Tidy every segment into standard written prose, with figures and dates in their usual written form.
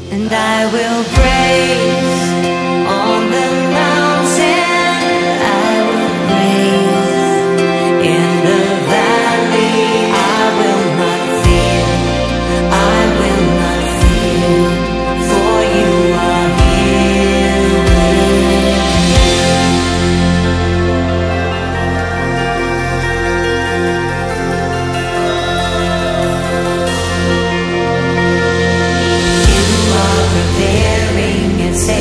and I will praise on the mountain. I will praise in the valley. I will not fear. I will not fear, for you are here with me. You are preparing a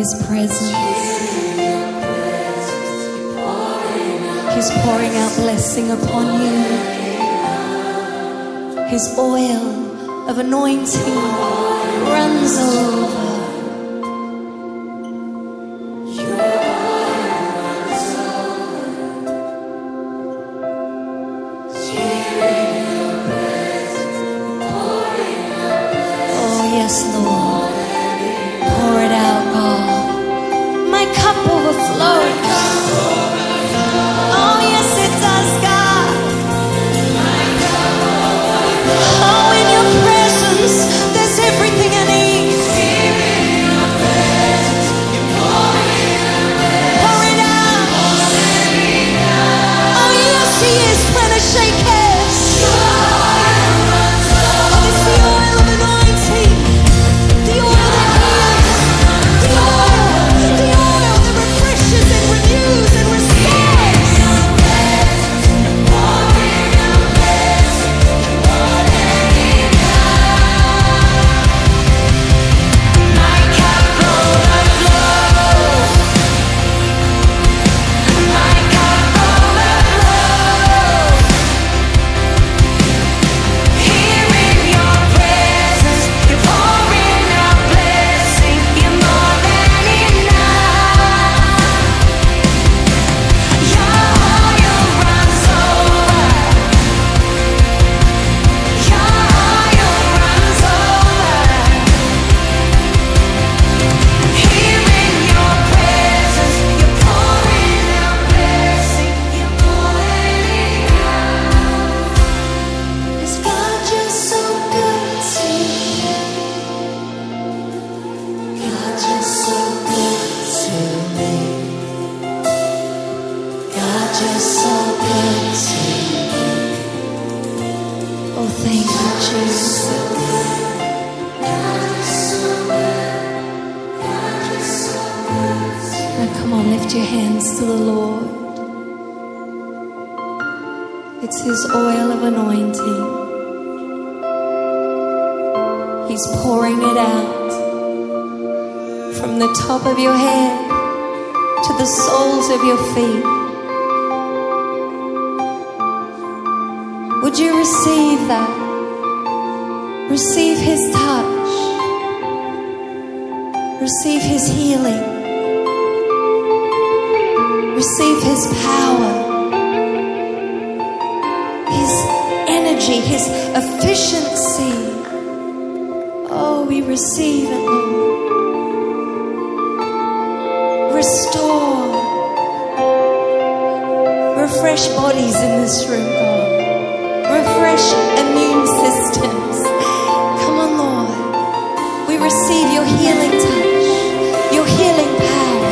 His presence. He's pouring out blessing upon you. His oil of anointing runs over. Oh yes, Lord. Pour it out, God. My cup overflows. Oh yes, it does, God. Oh, in your presence, there's everything I need. Pour it out. Oh yes, He is trying to shake hands. Oh, it's the oil of anointing. The oil that heals. The oil that refreshes and renews and restores. My cup overflows. My cup overflows. Here in your presence, you're pouring out blessing. You're more than enough. Your oil runs over. Your oil runs over. Here in your presence, you're pouring out blessing. You're more than enough. 'Cause God, you're so good to me. God, you're so good to me. God, you're so good to me. Oh, thank you, Jesus. Now come on, lift your hands to the Lord. It's His oil of anointing. He's pouring it out from the top of your head to the soles of your feet. Would you receive that? Receive His touch. Receive His healing. Receive His power. His energy, His efficiency. Oh, we receive it, Lord. Restore. Refresh bodies in this room, God. Refresh immune systems. Come on, Lord. We receive your healing touch, your healing power.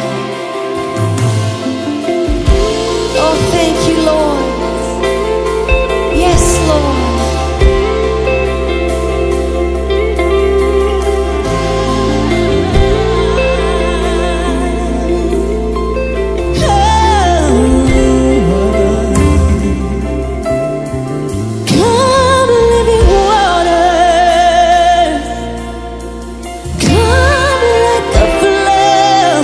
Oh, thank you, Lord. Yes, Lord. Come, living waters. Come like a flood.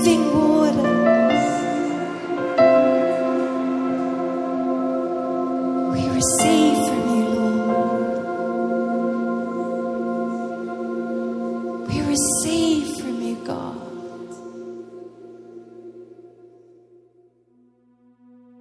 living